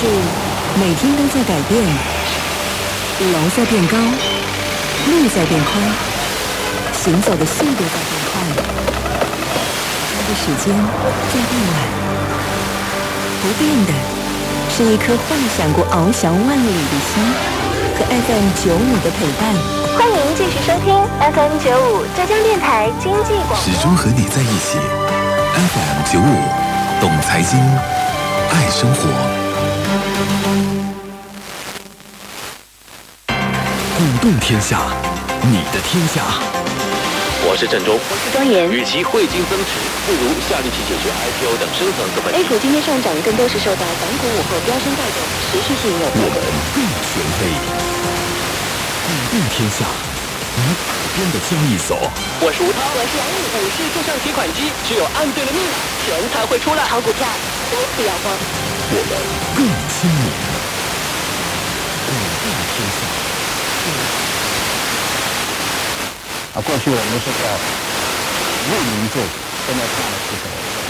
是每天都在改变，楼在变高，路在变宽，行走的速度在变快，花的时间在变晚。不变的是一颗幻想过翱翔万里的心和 FM95的陪伴。 欢迎继续收听 FM95 浙江电台经济广播， 始终和你在一起。FM95 懂财经，爱生活。鼓动天下，你的天下。 我是郑中， 我是庄严。 与其汇金增持，不如下力气解决 IPO 等深层次问题。 A 股今天上涨更多是受到港股午后飙升带动，持续性有。 我们更权威。鼓动天下，你耳边的交易所。 我是吴涛，我是杨毅。股市就像提款机，只有按对了密码，钱才会出来。 炒股票都不要慌， 我们更亲民。鼓动天下。 过去我们是在为民做，现在看的是什么？